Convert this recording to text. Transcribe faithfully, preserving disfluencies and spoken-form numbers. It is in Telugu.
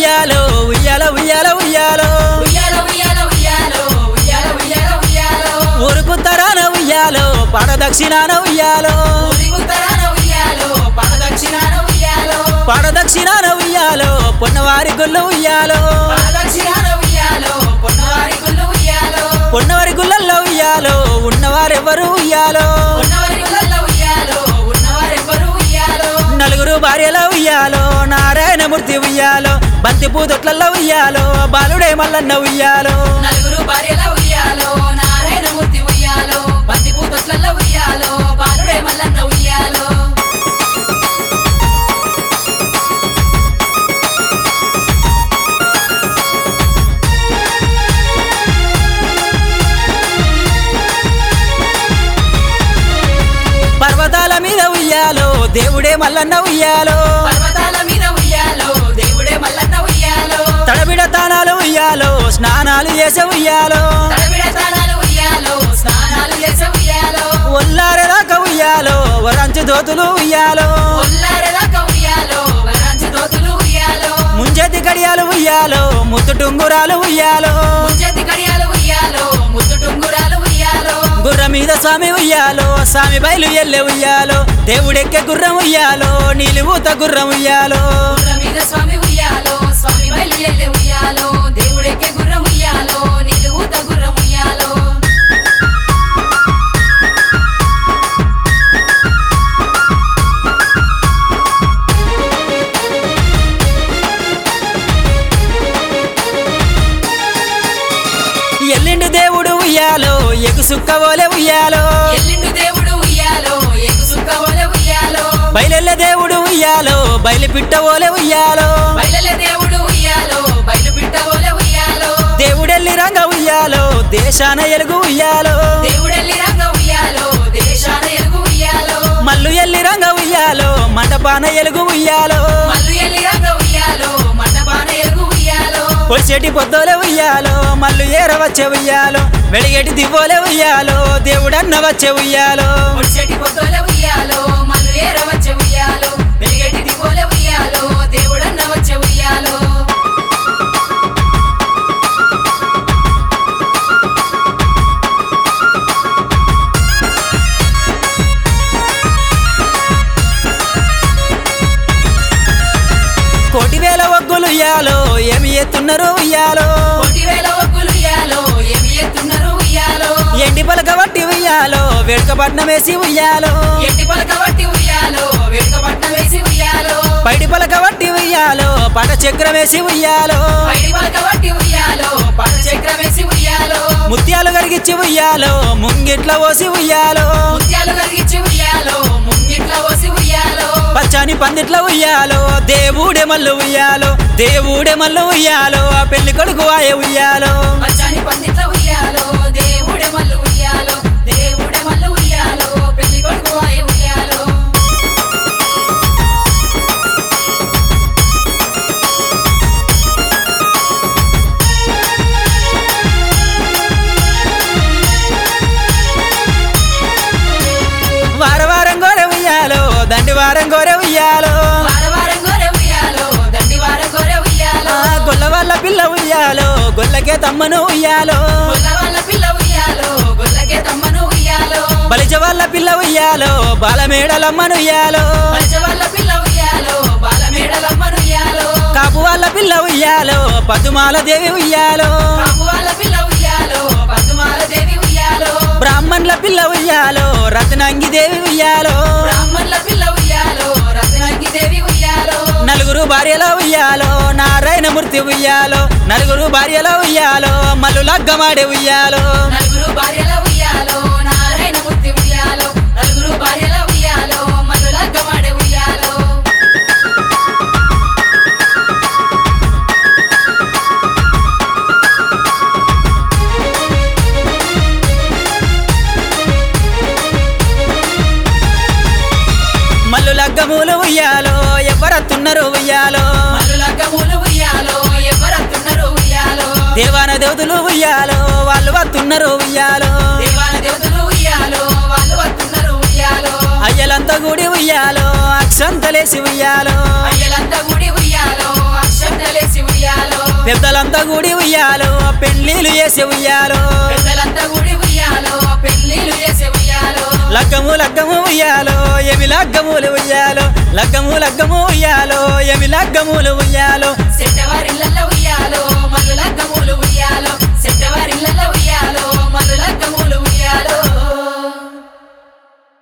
ఉయ్యాలో ఉయ్యాల ఉయ్యాల ఉయ్యాలో ఉయ్యాల ఉయ్యాల ఉయ్యాలో ఉయ్యాల ఉయ్యాల ఉయ్యాలో ఊరుకు తరాన ఉయ్యాలో పడదక్షిణాన ఉయ్యాలో ఊరి ఉత్తరాన ఉయ్యాలో పడదక్షిణాన ఉయ్యాలో పడదక్షిణాన ఉయ్యాలో పొన్నవారి గుళ్ళు ఉయ్యాలో పడదక్షిణాన ఉయ్యాలో పొన్నవారి గుళ్ళు ఉయ్యాలో పొన్నవారి గుళ్ళల్లో ఉయ్యాలో ఉన్నవారెవ్వరు ఉయ్యాలో ఉన్నవారి గుళ్ళల్లో ఉయ్యాలో ఉన్నవారెవ్వరు ఉయ్యాలో నలుగురు భార్యల ఉయ్యాలో నారాయణమూర్తి ఉయ్యాలో బంతి పూదొట్లలో ఉయ్యాలో బాలుడే మల్లన్న ఉయ్యాలో నలుగురు భార్యల ఉయ్యాలో నారాయణమూర్తి ఉయ్యాలో బంతి పూతొట్లలో ఉయ్యాలో బాలుడే మల్లన్న ఉయ్యాలో పర్వతాల మీద ఉయ్యాలో దేవుడే మల్లన్న ఉయ్యాలో పర్వతాల మీద ఉయ్యాలో దేవుడే మల్లన్న ఉయ్యాలో తడబిడ తానాలు ఉయ్యాలో స్నానాలు చేసే ఉయ్యాలో తడబిడ తానాలు ఉయ్యాలో స్నానాలు చేసే ఉయ్యాలో ఒల్లారెదాకా ఉయ్యాలో వరంచు దోతులు ఉయ్యాలో ఒల్లారెదాకా ఉయ్యాలో వరాంచి దోతులు ఉయ్యాలో ముంజేతి గడియాలు ఉయ్యాలో ముత్తు టుంగురాలు ఉయ్యాలో ముంచెత్తి కడియాలు ఉయ్యాలో ముద్దు టుంగురాలు ఉయ్యాలో గుర్ర మీద స్వామి ఉయ్యాలో స్వామి బయలు ఎల్లె ఉయ్యాలో దేవుడెక్కే గుర్రం ఉయ్యాలో నీలిమూత గుర్రం ఉయ్యాలో గుర్రం మీద స్వామి ఉయ్యాలో స్వామి బయలు ఎల్లె ఉయ్యాలో దేవుడెక్కే గుర్రం ఉయ్యాలో నిలువుత గుర్రం ఉయ్యాలో ఎల్లిండి దేవుడు ఉయ్యాలో ఎగు సుక్కవోలే ఉయ్యాలో ఎల్లిండు దేవుడు ఉయ్యాలో ఎగు సుక్కవోలే ఉయ్యాలో బయలెల్లె దేవుడు ఉయ్యాలో బయలు పిట్టవోలే ఉయ్యాలో బయలెల్లె దేవుడు ఉయ్యాలో బయలు పిట్టవోలే ఉయ్యాలో దేవుడెల్లి రంగ ఉయ్యాలో దేశాన ఎలుగు ఉయ్యాలో దేవుడెల్లి రంగ ఉయ్యాలో దేశాన ఎలుగు ఉయ్యాలో మల్లు ఎల్లి రంగ ఉయ్యాలో మండపాన ఎలుగు ఉయ్యాలో మల్లు ఎల్లి రంగ ఉయ్యాలో మండపాన ఎలుగు ఉయ్యాలో పొడిచెటి పొద్దోలే ఉయ్యాలో మల్లు ఏర వచ్చే ఉయ్యాలో వెడిగేటి దివ్వోలే ఉయ్యాలో దేవుడన్న వచ్చే ఉయ్యాలో ఒడిసెటి పొద్దోలే ఉయ్యాలో మల్లు ఏర వచ్చే ఉయ్యాలో వెలిగేటి దివ్వోలే ఉయ్యాలో దేవుడన్న వచ్చే ఉయ్యాలో కోటి వేల ఒగ్గులు ఉయ్యాలో ఏమి ఎత్తున్నారు ఉయ్యాలో కోటి వేల ఒగ్గులు ఉయ్యాలో ఏమి ఎత్తున్నారు ఉయ్యాలో ఎండి పలక వట్టి ఉయ్యాలో వేడుక పట్నం వేసి ఉయ్యాలో ఎట్టి పలక వట్టి ఉయ్యాలో వేడుక పట్నం వేసి ఉయ్యాలో పైడి పలక వట్టి ఉయ్యాలో పట చక్రం వేసి ఉయ్యాలో పైడి పలక వట్టి ఉయ్యాలో పట చక్రం వేసి ఉయ్యాలో ముత్యాలు కరిగిచ్చి ఉయ్యాలో ముంగిట్ల పోసి ఉయ్యాలో ముత్యాలు కలిగించి ఉయ్యాలో ముంగిట్ల పోసి ఉయ్యాలో పచ్చని పందిట్ల ఉయ్యాలో దేవుడే మల్లు ఉయ్యాలో దేవుడే మల్లు ఉయ్యాలో ఆ పెళ్లి కొడుకు ఆయే ఉయ్యాలో పచ్చని పందిట్ల ఉయ్యాలో దేవుడే మల్లు ఉయ్యాలో దేవుడే మల్లు ఉయ్యాలో పెళ్లి కొడుకు ఆయే ఉయ్యాలో వార వారం గోరె ఉయ్యాలో దండి వారం గోరె ఉయ్యాలో వార వారం గోరె ఉయ్యాలో దండి వారం గోరె ఉయ్యాలో ఆ గొల్ల వాళ్ళ పిల్ల ఉయ్యాలో గొల్లకే తమ్మను ఉయ్యాలో గొల్ల వాళ్ళ పిల్ల ఉయ్యాలో గొల్లకే తమ్మను ఉయ్యాలో బలిజ వాళ్ళ పిల్ల ఉయ్యాలో బాలమేడలమ్మను ఉయ్యాలో పలిచ వాళ్ళ పిల్ల ఉయ్యాలో బాలమేడలమ్మను ఉయ్యాలో కాపు వాళ్ళ పిల్ల ఉయ్యాలో పద్మాల దేవి ఉయ్యాలో కాపు వాళ్ళ పిల్ల ఉయ్యాలో పద్మాల దేవి ఉయ్యాలో బ్రాహ్మణుల పిల్ల ఉయ్యాలో రత్నాంగి దేవి ఉయ్యాలో బ్రాహ్మణుల పిల్ల ఉయ్యాలో రత్నాంగి దేవి ఉయ్యాలో నలుగురు భార్యల ఉయ్యాలో నారాయణమూర్తి ఉయ్యాలో నలుగురు భార్యల ఉయ్యాలో మల్లు లగ్గమాడే ఉయ్యాలో నలుగురు భార్యల ఉయ్యాలో నారాయణమూర్తి ఉయ్యాలో నలుగురు భార్యల ఉయ్యాలో మల్లు లగ్గమాడే ఉయ్యాలో మల్లు లగ్గములు ఉయ్యాలో ఎవరత్తున్నారు ఉయ్యాలో మల్లు లగ్గములు ఉయ్యాలో ఎవరత్తున్నారు ఉయ్యాలో దేవాన దేవతలు ఉయ్యాలో వాళ్ళు వత్తున్నారు ఉయ్యాలో దేవాన దేవతలు ఉయ్యాలో వాళ్ళు వత్తున్నారు ఉయ్యాలో అయ్యలంతా గుడి ఉయ్యాలో అక్షంతలేసి ఉయ్యాలో అయ్యలంతా గుడి ఉయ్యాలో అక్షంతలేసి ఉయ్యాలో ఉయ్యాలో పెద్దలంతా కూడి ఉయ్యాలో పెళ్లిలు చేసే ఉయ్యాలో పెద్దలంతా గుడి ఉయ్యాలో పెళ్లిలు చేసే ఉయ్యాలో లగ్గము లగ్గము ఉయ్యాలో ఎమి లగ్గములు ఉయ్యాలో లగ్గము లగ్గము ఉయ్యాలో ఎమి లగ్గములు ఉయ్యాలో